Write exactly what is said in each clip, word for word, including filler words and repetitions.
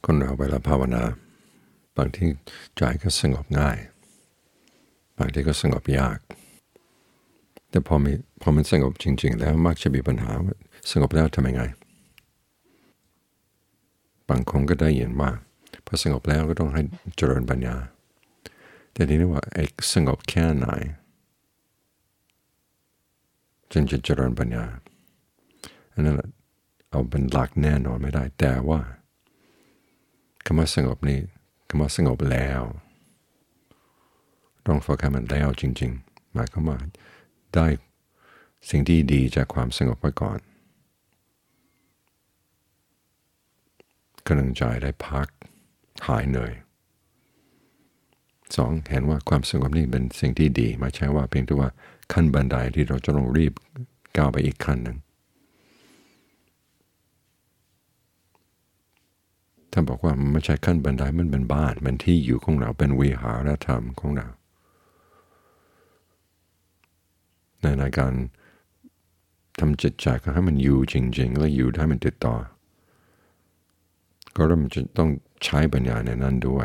คนเราเวลาภาวนาบางที่ใจก็สงบง่ายบางทีก็สงบยากแต่พอมีพอมันสงบจริงๆแล้วมักจะมีปัญหาว่าสงบแล้วทำยังไงบางคนก็ได้ยินว่าพอสงบแล้วก็ต้องให้เจริญปัญญาแต่ทีนี้ว่าไอ้สงบแค่ไหนจึงจะเจริญปัญญาอันนั้นเอาเป็นหลักแน่นอนไม่ได้แต่ว่าคำว่าสงบนี่คำว่าสงบแล้วต้องโฟกัสมันแล้วจริงๆหมายความว่าได้สิ่งที่ดีจากความสงบไว้ก่อนกำลังใจได้พักหายเหนื่อยสองเห็นว่าความสงบนี่เป็นสิ่งที่ดีไม่ใช่ว่าเพียงแต่ว่าขั้นบันไดที่เราจะต้องรีบก้าวไปอีกขั้นหนึ่งท่านบอกว่ามันไม่ใช่ขั้นบันไดมันเป็นบ้านเป็นที่อยู่ของเราเป็นวิหารธรรมของเราในในการทำจิตใจก็ให้มันอยู่จริงๆและอยู่ให้มันติดต่อก็เราจะต้องใช้ปัญญาในนั้นด้วย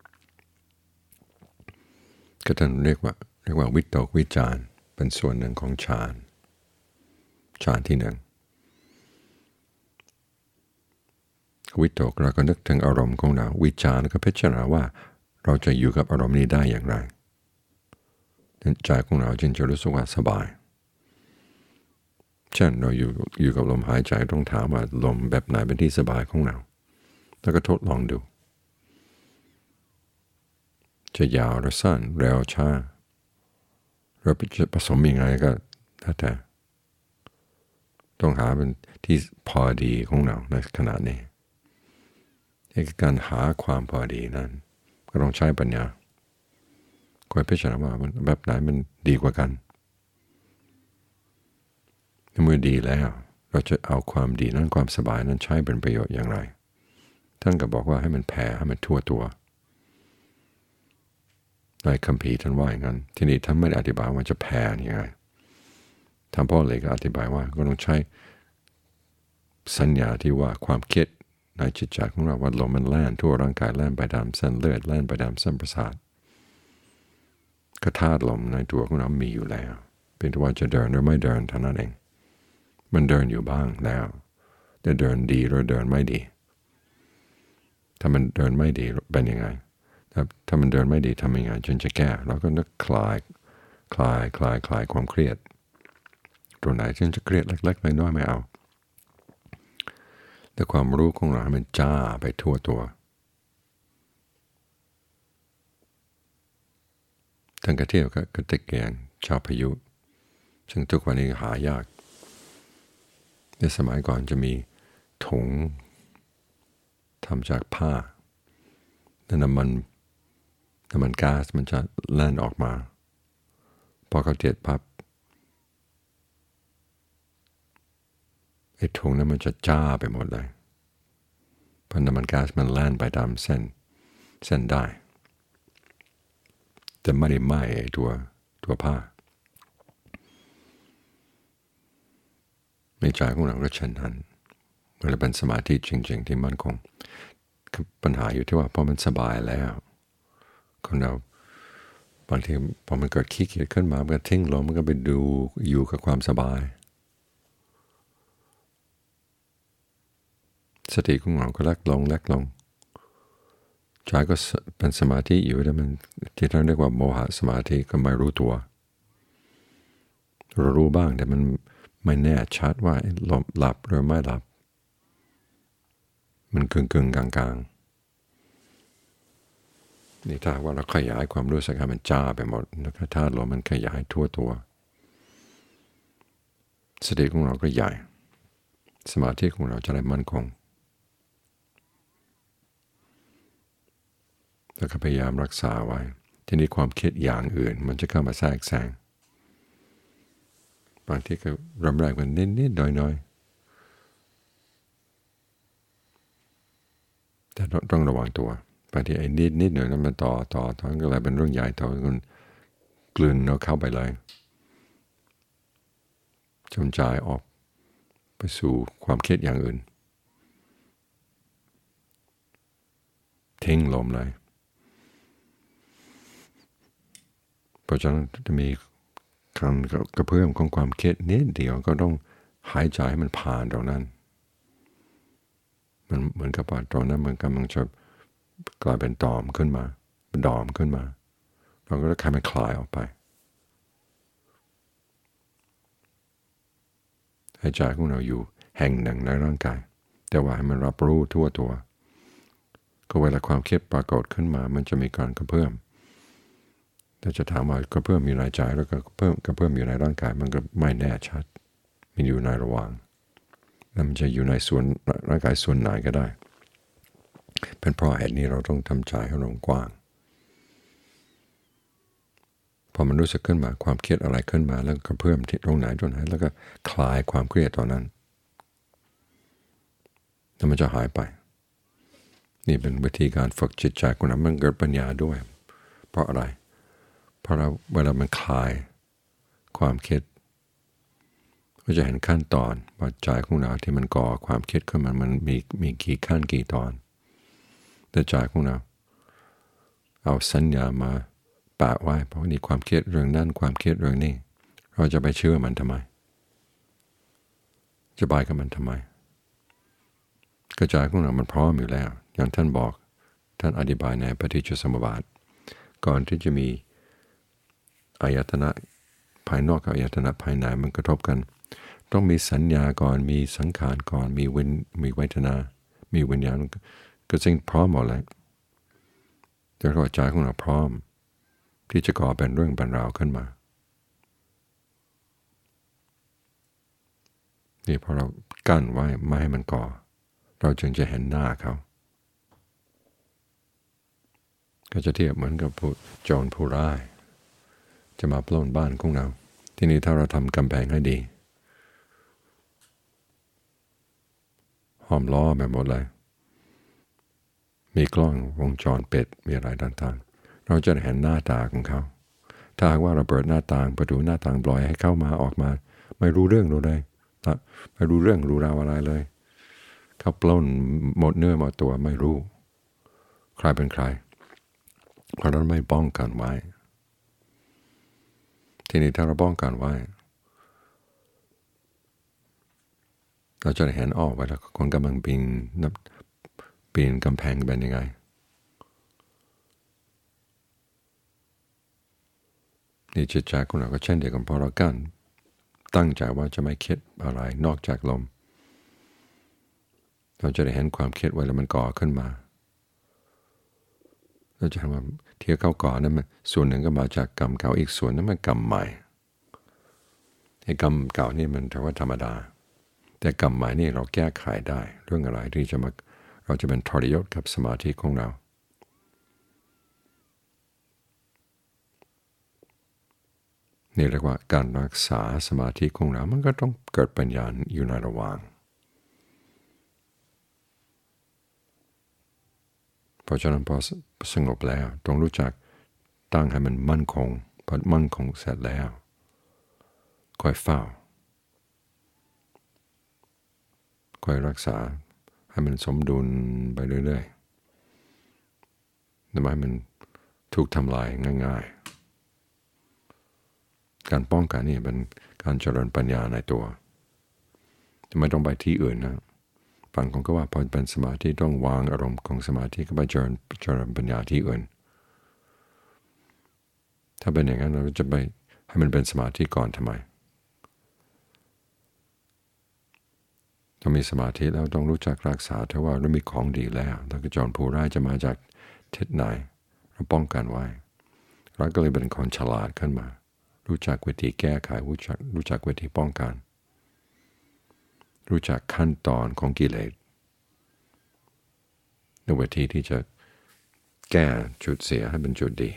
ก็ท่านเรียกว่าเรียกว่าวิตกวิจารเป็นส่วนหนึ่งของฌานฌานที่หนึ่งวิตกเราก็นึกถึงอารมณ์ของเราวิจารก็พิจารณาว่าเราจะอยู่กับอารมณ์นี้ได้อย่างไรใจของเราจึงจะรู้สึกว่าสบายเช่นเราอยู่อยู่กับลมหายใจต้องถามว่าลมแบบไหนเป็นที่สบายของเราแล้วก็ทดลองดูจะยาวหรือสั้นเร็วช้าเราจะผสมยังไงก็แล้วแต่ต้องหาเป็นที่พอดีของเราในขณะนี้ในการหาความพอดีนั้นก็ต้องใช้ปัญญาคอยพิจารณาว่ามันแบบไหนมันดีกว่ากันเมื่อดีแล้วเราจะเอาความดีนั้นความสบายนั้นใช้เป็นประโยชน์อย่างไรท่านก็บอกว่าให้มันแผ่ให้มันทั่วตัวในคัมภีร์ท่านว่าอย่างนั้นที่นี่ท่านไม่ได้อธิบายว่าจะแผ่ยังไงท่านพ่อเลยก็อธิบายว่าก็ต้องใช้สัญญาที่ว่าความคิดในจิตใจของเราว่าลมมันแล่นทั่วร่างกายแล่นไปตามเส้นเลือดแล่นไปตามเส้นประสาทก็ธาตุลมในตัวของเรามีอยู่แล้วเป็นแต่ว่าจะเดินหรือไม่เดินเท่านั้นเองมันเดินอยู่บ้างแล้วแต่เดินดีหรือเดินไม่ดีถ้ามันเดินไม่ดีเป็นยังไงถ้าถ้ามันเดินไม่ดีทำยังไงจนจะแก้เราก็นึกคลายคลายคลายคลายความเครียดตัวไหนจนจะเครียดเล็กๆน้อยๆไม่เอาแต่ความรู้ของเราให้มันจ้าไปทั่วตัวทั้งกระเที่ยวกับกระติกแกงชาวพายุซึ่งทุกวันนี้หายากในสมัยก่อนจะมีถุงทำจากผ้าแต่น้ำมันน้ำมันก๊าซมันจะแล่นออกมาพอเขาเจ็ดพับไอ้ถุงนั้นมันจะจ้าไปหมดเลยเพราะน้ำมันก๊าซมันแล่นไปตามเส้นเส้นได้แต่ไม่ได้ไหม้ไอ้ตัวตัวผ้าในใจของเราก็เช่นนั้นเวลาเป็นสมาธิจริงๆที่มั่นคงปัญหาอยู่ที่ว่าพอมันสบายแล้วคนเราบางทีพอมันเกิดขี้เกียจขึ้นมามันก็ทิ้งลงมันก็ไปดูอยู่กับความสบายสติของเราก็เล็กลงเล็กลงใจก็เป็นสมาธิอยู่แต่มันที่เราเรียกว่าโมหะสมาธิก็ไม่รู้ตัวเรารู้บ้างแต่มันไม่แน่ชัดว่าหลับหรือไม่หลับมันกึ่งกึ่งกลางกลางนี่ถ้าว่าเราขยายความรู้สึกให้มันจ้าไปหมดแล้วก็ถ้าลมมันขยายทั่วตัวสติของเราก็ใหญ่สมาธิของเราจะได้มั่นคงแล้วก็พยายามรักษาไว้ทีนี้ความคิดอย่างอื่นมันจะเข้ามาแทรกแซงบางทีก็รำแรงกันนิดๆหน่อยๆแต่ต้องระวังตัวบางทีไอ้นิดนิดหน่อยนั้นมันต่อต่อต่อก็เลยเป็นเรื่องใหญ่ต่อมันกลืนเราเข้าไปเลยจนใจออกไปสู่ความคิดอย่างอื่นทิ้งลมเลยเพราะฉะนั้นจะมีการกระเพื่อมของความคิดนิดเดียวก็ต้องหายใจให้มันผ่านตรงนั้นมันเหมือนกับว่าตรงนั้นมันกำลังจะกลายเป็นตอมขึ้นมาเป็นดอมขึ้นมาเราก็จะให้มันคลายออกไปหายใจของเราอยู่แห่งหนึ่งในร่างกายแต่ว่าให้มันรับรู้ทั่วตัวก็เวลาความคิดปรากฏขึ้นมามันจะมีการกระเพื่อมแต่จะถามว่ากระเพื่อมมีในใจแล้วก็กระเพื่อมกระเพื่อมอยู่ในร่างกายมันก็ไม่แน่ชัดมันอยู่ในระหว่างแล้วมันจะอยู่ในส่วนร่างกายส่วนไหนก็ได้เป็นเพราะเหตุนี้เราต้องทำใจให้เรากว้างพอมันรู้สึกขึ้นมาความเครียดอะไรขึ้นมาแล้วกระเพื่อมที่ตรงไหนตรงไหนแล้วก็คลายความเครียดตอนนั้นแล้วมันจะหายไปนี่เป็นวิธีการฝึกจิตใจของเรามันเกิดปัญญาด้วยเพราะอะไรเพราะเราเวลามันคลายความคิดก็จะเห็นขั้นตอนว่าใจของเราที่มันก่อความคิดขึ้นมามันมีมีกี่ขั้นกี่ตอนแต่ใจของเราเอาสัญญามาแปะไว้เพราะนี่ความคิดเรื่องนั้นความคิดเรื่องนี้เราจะไปเชื่อมันทำไมจะไปกับมันทำไมกระจายของเรามันพร้อมอยู่แล้วอย่างท่านบอกท่านอธิบายในปฏิจจสมุปบาทก่อนที่จะมีอายตนะภายนอกกับอายตนะภายในมันกระทบกันต้องมีสัญญาก่อนมีสังขารก่อนมีวิญมีเวทนามีวิญญาณก็สิ่งพร้อมหมดแล้วแต่กระจายของเราพร้อมที่จะก่อเป็นเรื่องเป็นราวขึ้นมานี่พอเรากั้นไว้ไม่ให้มันก่อเราจึงจะเห็นหน้าเขาก็จะเทียบเหมือนกับผู้โจรผู้ร้ายจะมาปล้นบ้านของเราทีนี้ถ้าเราทำกำแพงให้ดีห้อมล้อแบบหมดเลยมีกล้องวงจรปิดมีอะไรต่างๆเราจะเห็นหน้าตาของเขาถ้าหากว่าเราเปิดหน้าต่างประตูหน้าต่างปล่อยให้เข้ามาออกมาไม่รู้เรื่องรู้เลยไม่รู้เรื่องรู้ราวอะไรเลยเขาปล้นหมดเนื้อหมดตัวไม่รู้ใครเป็นใครเพราะนั้นไม่ป้องกันไว้ทีนี้ถ้าเราป้องกันไว้เราจะเห็นออกว่าคนกำลังปีนนับปีนกำแพงเป็นยังไงนี่จิตใจของเราก็เช่นเดียวกันพอเรากั้นตั้งใจว่าจะไม่คิดอะไรนอกจากลมเราจะได้เห็นความคิดเวลามันก่อขึ้นมาเราจะเห็นว่าเที่ยวเข้าก่อนั้นมันส่วนหนึ่งก็มาจากกรรมเก่าอีกส่วนนั้นมันกรรมใหม่ไอ้กรรมเก่านี่มันถือว่าธรรมดาแต่กรรมใหม่นี่เราแก้ไขได้เรื่องอะไรที่จะมาเราจะเป็นทรยศกับสมาธิของเรานี่เรียกว่าการรักษาสมาธิของเรามันก็ต้องเกิดปัญญาอยู่ในระหว่างเพราะฉะนั้นพอสงบแล้วต้องรู้จักตั้งให้มันมั่นคงพอมั่นคงเสร็จแล้วค่อยเฝ้าค่อยรักษาให้มันสมดุลไปเรื่อยๆทำไมมันถูกทำลายง่ายๆการป้องกันนี่เป็นการเจริญปัญญาในตัวไม่ต้องไปที่อื่นนะฝั่งของก็ว่าพอเป็นสมาธิต้องวางอารมณ์ของสมาธิก็ไปเจริญเจริญปัญญาที่อื่นถ้าเป็นอย่างนั้นเราจะไปให้มันเป็นสมาธิก่อนทำไมถ้ามีสมาธิแล้วต้องรู้จักรักษาถ้าว่าเรามีของดีแล้วแล้วก็โจรผู้ร้ายจะมาจากทิศไหนเราป้องกันไว้เราก็เลยเป็นคนฉลาดขึ้นมารู้จักวิธีแก้ไขรู้จักรู้จักวิธีป้องกันรู้จักขั้นตอนของกิเลสในวิธีที่จะแก้จุดเสียให้เป็นจุดดี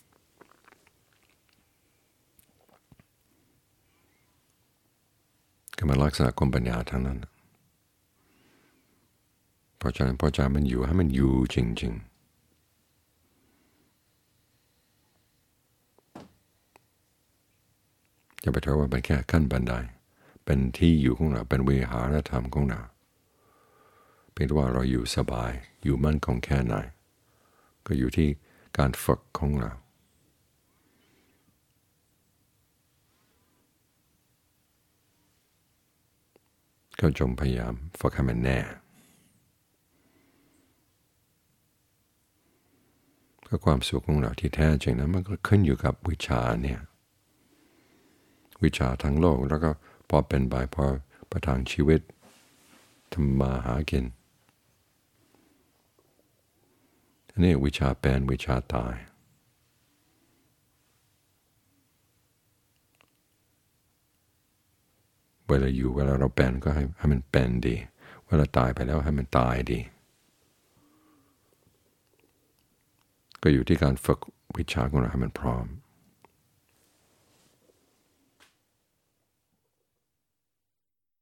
ก็มาลักษณะของปัญญาทั้งนั้นเพราะฉะนั้นพอใจมันอยู่ให้มันอยู่จริงๆอย่าไปเท่าว่าเป็นแค่ขั้นบันไดเป็นที่อยู่ของเราเป็นวิหารธรรมของเราเพียงแต่ว่าเราอยู่สบายอยู่มั่นคงแค่ไหนก็อยู่ที่การฝึกของเราก็จงพยายามฝึกให้มันแน่ก็ความสุขของเราที่แท้จริงนั้นมันก็ขึ้นอยู่กับวิชาเนี่ยวิชาทั้งโลกแล้วก็พอเป็นไปพอประทังชีวิตทำมาหากินอันนี้วิชาเป็นวิชาตายเวลาอยู่เวลาเราเป็นก็ให้ให้มันเป็นดีเวลาตายไปแล้วให้มันตายดีก็อยู่ที่การฝึกวิชาของเราให้มันพร้อม